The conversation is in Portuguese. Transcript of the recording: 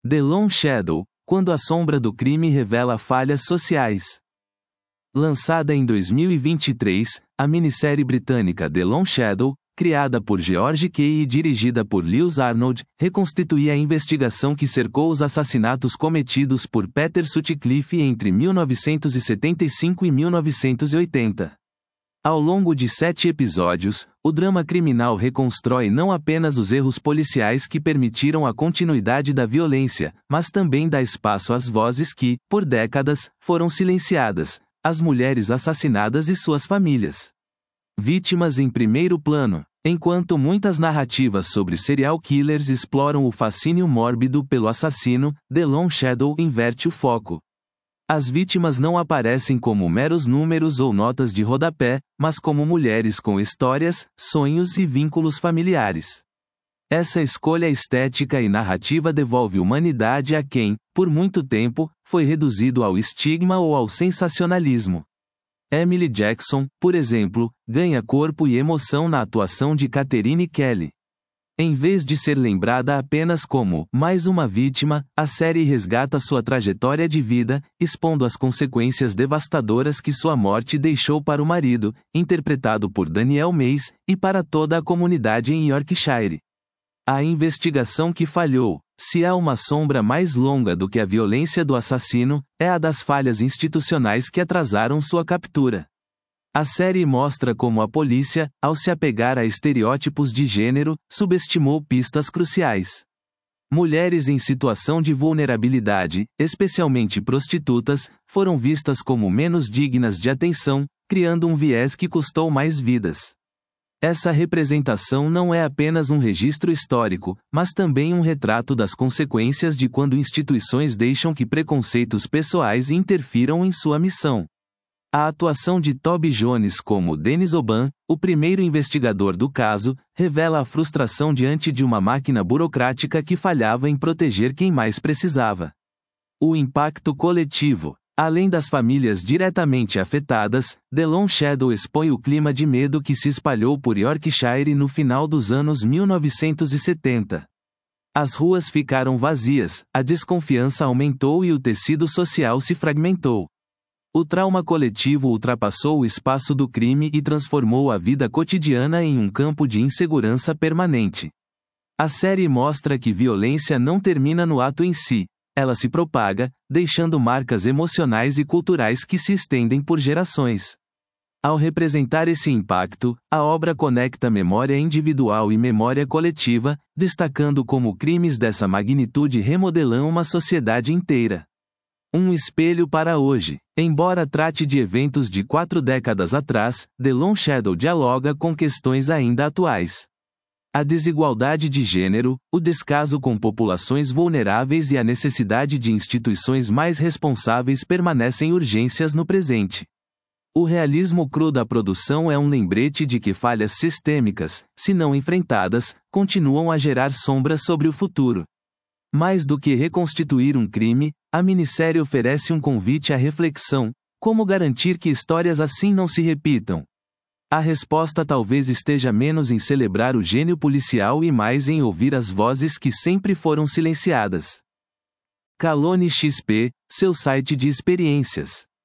The Long Shadow, quando a sombra do crime revela falhas sociais. Lançada em 2023, a minissérie britânica The Long Shadow, criada por George Kay e dirigida por Lewis Arnold, reconstituía a investigação que cercou os assassinatos cometidos por Peter Sutcliffe entre 1975 e 1980. Ao longo de 7 episódios, o drama criminal reconstrói não apenas os erros policiais que permitiram a continuidade da violência, mas também dá espaço às vozes que, por décadas, foram silenciadas, as mulheres assassinadas e suas famílias. Vítimas em primeiro plano. Enquanto muitas narrativas sobre serial killers exploram o fascínio mórbido pelo assassino, The Long Shadow inverte o foco. As vítimas não aparecem como meros números ou notas de rodapé, mas como mulheres com histórias, sonhos e vínculos familiares. Essa escolha estética e narrativa devolve humanidade a quem, por muito tempo, foi reduzido ao estigma ou ao sensacionalismo. Emily Jackson, por exemplo, ganha corpo e emoção na atuação de Catherine Kelly. Em vez de ser lembrada apenas como mais uma vítima, a série resgata sua trajetória de vida, expondo as consequências devastadoras que sua morte deixou para o marido, interpretado por Daniel Mays, e para toda a comunidade em Yorkshire. A investigação que falhou. Se há uma sombra mais longa do que a violência do assassino, é a das falhas institucionais que atrasaram sua captura. A série mostra como a polícia, ao se apegar a estereótipos de gênero, subestimou pistas cruciais. Mulheres em situação de vulnerabilidade, especialmente prostitutas, foram vistas como menos dignas de atenção, criando um viés que custou mais vidas. Essa representação não é apenas um registro histórico, mas também um retrato das consequências de quando instituições deixam que preconceitos pessoais interfiram em sua missão. A atuação de Toby Jones como Dennis Oban, o primeiro investigador do caso, revela a frustração diante de uma máquina burocrática que falhava em proteger quem mais precisava. O impacto coletivo. Além das famílias diretamente afetadas, The Long Shadow expõe o clima de medo que se espalhou por Yorkshire no final dos anos 1970. As ruas ficaram vazias, a desconfiança aumentou e o tecido social se fragmentou. O trauma coletivo ultrapassou o espaço do crime e transformou a vida cotidiana em um campo de insegurança permanente. A série mostra que violência não termina no ato em si. Ela se propaga, deixando marcas emocionais e culturais que se estendem por gerações. Ao representar esse impacto, a obra conecta memória individual e memória coletiva, destacando como crimes dessa magnitude remodelam uma sociedade inteira. Um espelho para hoje. Embora trate de eventos de 4 décadas atrás, The Long Shadow dialoga com questões ainda atuais. A desigualdade de gênero, o descaso com populações vulneráveis e a necessidade de instituições mais responsáveis permanecem urgências no presente. O realismo cru da produção é um lembrete de que falhas sistêmicas, se não enfrentadas, continuam a gerar sombras sobre o futuro. Mais do que reconstituir um crime, a minissérie oferece um convite à reflexão: como garantir que histórias assim não se repitam? A resposta talvez esteja menos em celebrar o gênio policial e mais em ouvir as vozes que sempre foram silenciadas. Calone XP, seu site de experiências.